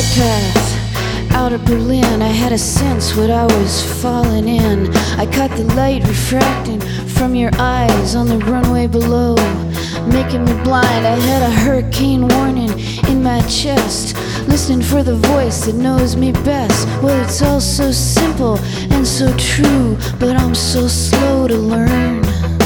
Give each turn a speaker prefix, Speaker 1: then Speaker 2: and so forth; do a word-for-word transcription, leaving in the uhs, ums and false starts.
Speaker 1: path out of Berlin, I had a sense what I was falling in. I caught the light refracting from your eyes on the runway below, making me blind. I had a hurricane warning in my chest, listening for the voice that knows me best. Well, it's all so simple and so true, but I'm so slow to learn.